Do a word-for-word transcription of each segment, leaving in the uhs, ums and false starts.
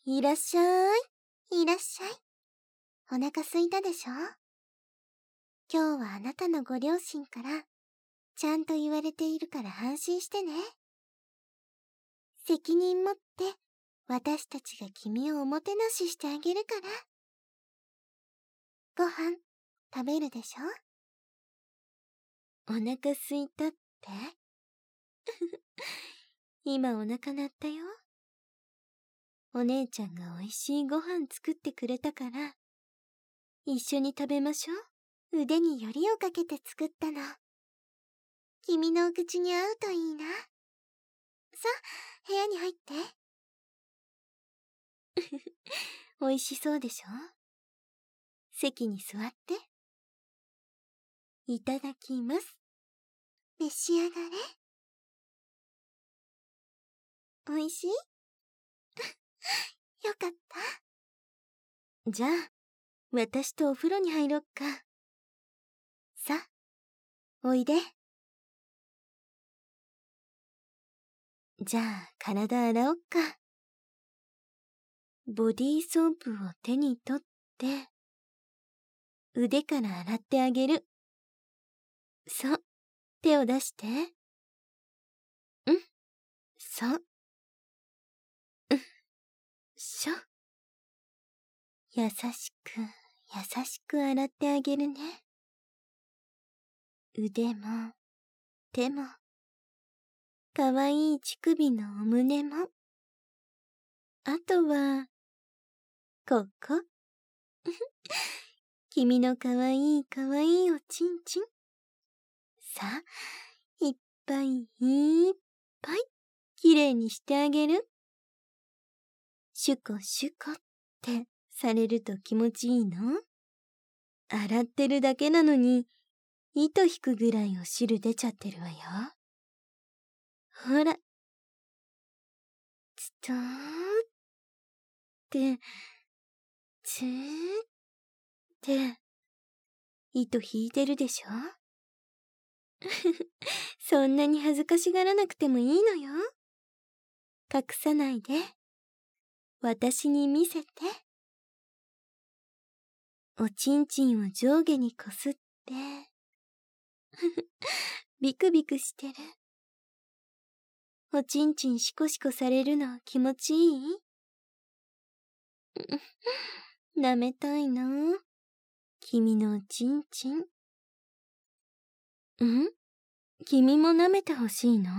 いらっしゃい。いらっしゃい。お腹すいたでしょ？今日はあなたのご両親からちゃんと言われているから安心してね。責任持って私たちが君をおもてなししてあげるから。ご飯食べるでしょ？お腹すいたって？今お腹鳴ったよ。お姉ちゃんが美味しいご飯作ってくれたから、一緒に食べましょう。腕によりをかけて作ったの。君のお口に合うといいな。さあ、部屋に入って。美味しそうでしょ？席に座って。いただきます。召し上がれ。美味しい？よかった。じゃあ、私とお風呂に入ろっか。さあ、おいで。じゃあ、体洗おっか。ボディーソープを手に取って、腕から洗ってあげる。そう、手を出して。うん、そう。うん、しょ。優しく、優しく洗ってあげるね。腕も、手も、かわいい乳首のお胸も。あとは、ここ。君のかわいいかわいいおちんちん。さあ、いっぱいいっぱい、きれいにしてあげる。シュコシュコってされると気持ちいいの？洗ってるだけなのに、糸引くぐらいお汁出ちゃってるわよ。ほら。つとーって、つーって、糸引いてるでしょ？そんなに恥ずかしがらなくてもいいのよ。隠さないで。私に見せて。おちんちんを上下にこすって。ビクビクしてる。おちんちんシコシコされるの気持ちいい？舐めたいな。君のおちんちん。ん？君も舐めてほしいの？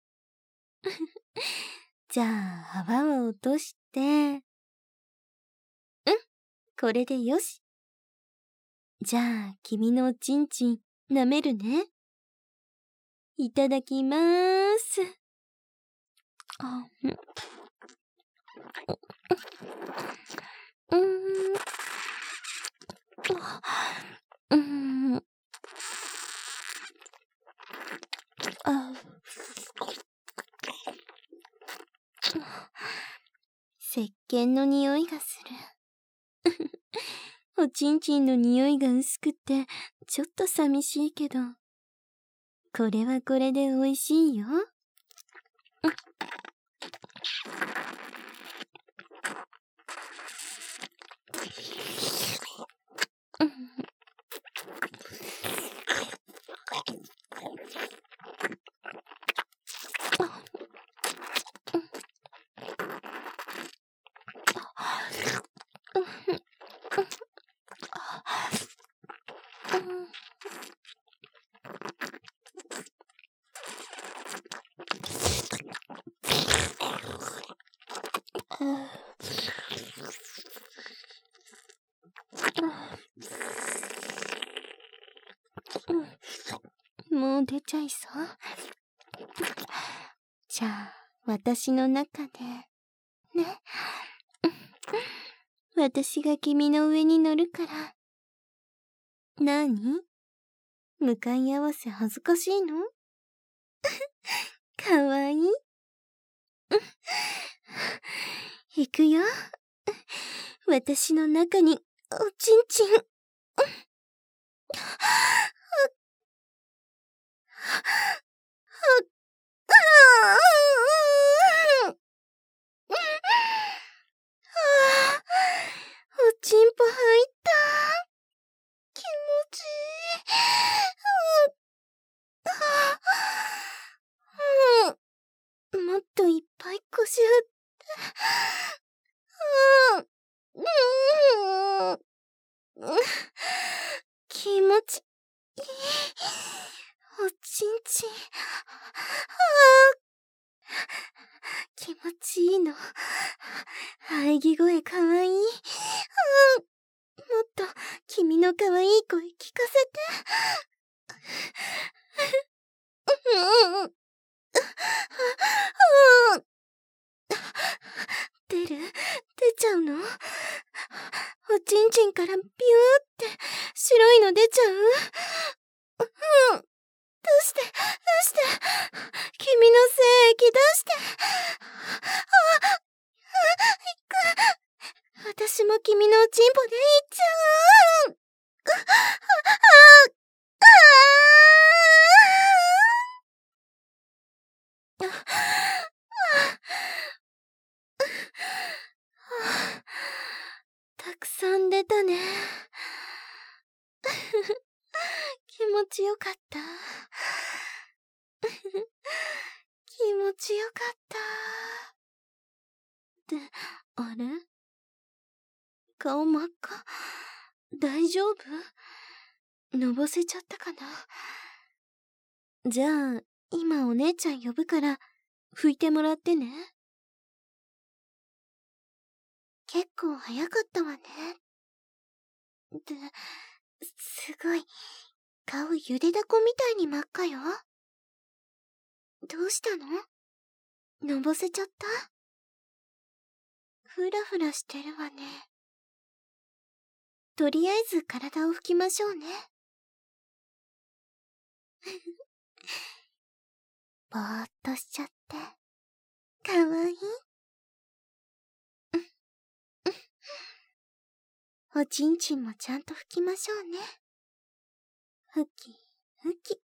じゃあ泡を落として。うん、これでよし。じゃあ君のおちんちん舐めるね。いただきまーす。あ、うん、うん、あ、石鹸の匂いがする。おちんちんの匂いが薄くて、ちょっと寂しいけど、これはこれで美味しいよ。もう出ちゃいそう。じゃあ、私の中で、ね。私が君の上に乗るから。なに？向かい合わせ恥ずかしいの？かわいい。行くよ。私の中におちんちん。 もっといっぱい腰振って。うーん。うーん。気持ちいい。おちんちん。ああ。気持ちいいの。喘ぎ声かわいい。ああ。もっと君のかわいい声聞かせて。うん。出る？出ちゃうの？おちんちんからビューって白いの出ちゃう？うん。出して、出して。君の精液出して。あ、あ、いく。私も君のおちんぽでいっちゃう。あ、あ、あ、たくさん出たね。気持ちよかった。気持ちよかった。って、あれ？顔真っ赤。大丈夫？のぼせちゃったかな？じゃあ、今お姉ちゃん呼ぶから、拭いてもらってね。結構早かったわね。で、すごい、顔ゆでだこみたいに真っ赤よ。どうしたの？のぼせちゃった？ふらふらしてるわね。とりあえず体を拭きましょうね。ぼーっとしちゃって、かわいい。おちんちんもちゃんと拭きましょうね。拭き、拭き。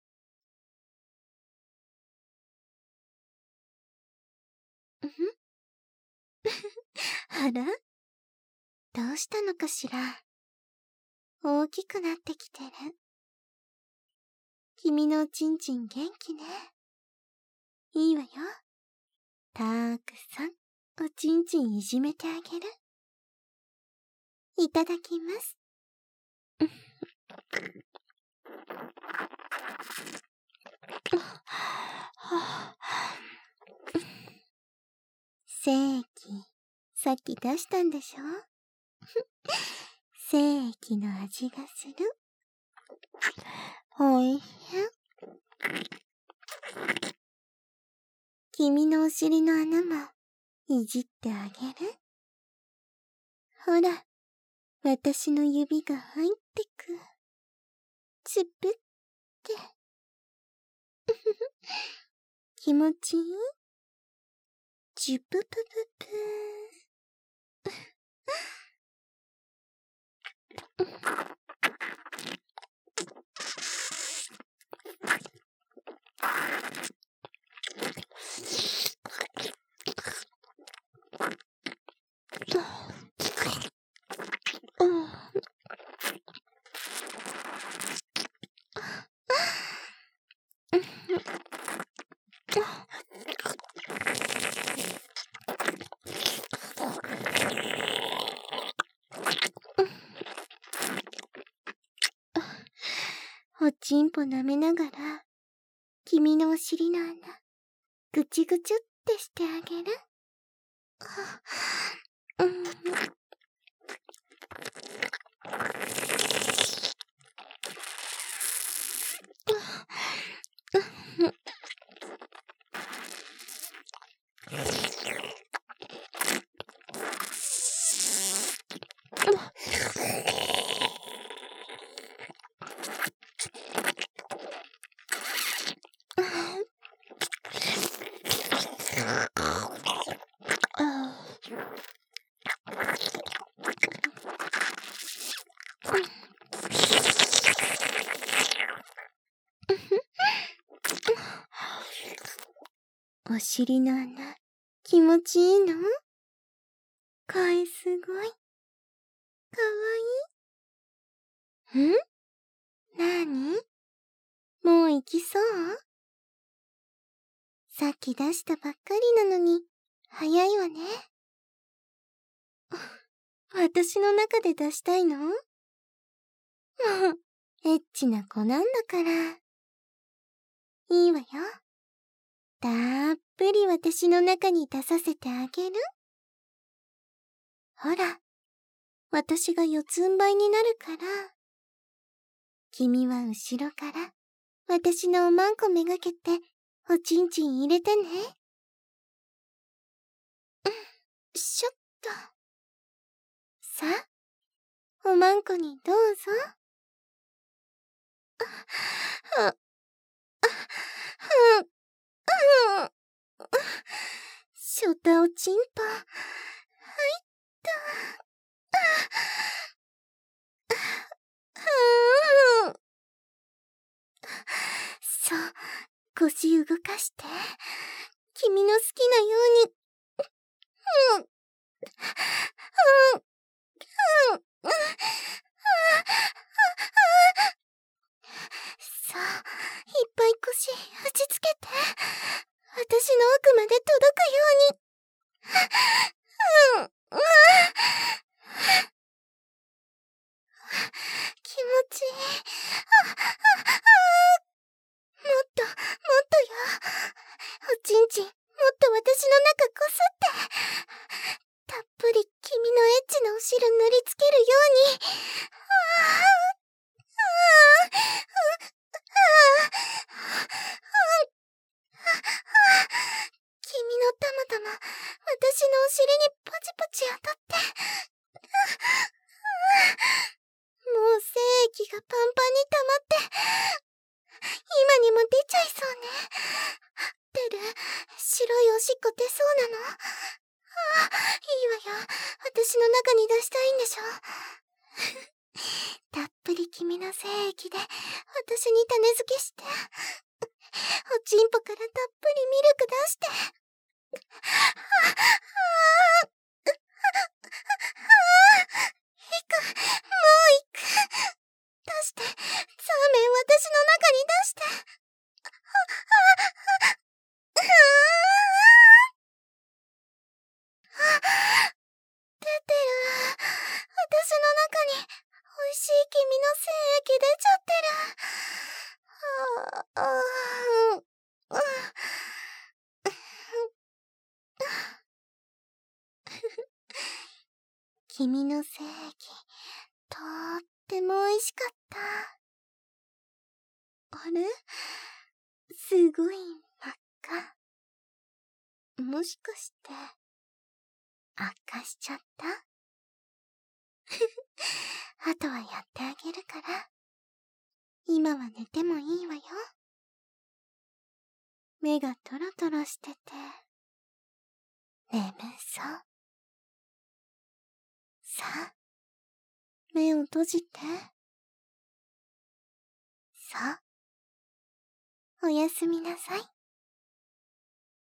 うんあら？どうしたのかしら。大きくなってきてる。君のおちんちん元気ね。いいわよ。たーくさん、おちんちんいじめてあげる。いただきます。精液、さっき出したんでしょ？精液の味がする。おいしい。君のお尻の穴もいじってあげる。ほら、私の指が入ってく。つぶって。気持ちいい？ジュププププおちんぽ舐めながら、君のお尻の穴、ぐちぐちゅってしてあげる。うん、お尻の穴、気持ちいいの？声すごい。かわいい。ん？なーに？もう行きそう？ さっき出したばっかりなのに、早いわね。私の中で出したいの？もう、エッチな子なんだから。いいわよ。たっぷり私の中に出させてあげる。ほら、私が四つん這いになるから。君は後ろから私のおまんこめがけておちんちん入れてね。うん、しょっと。さあ、おまんこにどうぞ。あ、あ、あ、あ、しょたおちんぽ、はいった。はぁ。そう、腰動かして、君の好きなように。うん、うん、うん、うん、うん、さあ、いっぱい腰打ちつけて、私の奥まで届くように。うん、うん、気持ちいい。もっと、もっとよ。おちんちん、もっと私の中こすって。たっぷり君のエッチなお汁塗りつけるように。ああ、ああ、君のたまたま、私のお尻にポチポチ当たって。もう精液がパンパンに溜まって、今にも出ちゃいそうね。出る、白いおしっこ出そうなの。ああ、いいわよ。私の中に出したいんでしょ。たっぷり君の精液で私に種付けして、おちんぽからたっぷりミルク出して。ああ、行く、もう行く。出して、ザーメン私の中に出して。出てる。私の中に、美味しい君の精液出ちゃってる。ああ、うん、君の精液、とーっても美味しかった。あれ？すごい真っ赤。もしかして、悪化しちゃった？あとはやってあげるから。今は寝てもいいわよ。目がトロトロしてて、眠そう。さあ、目を閉じて。さあ、おやすみなさい。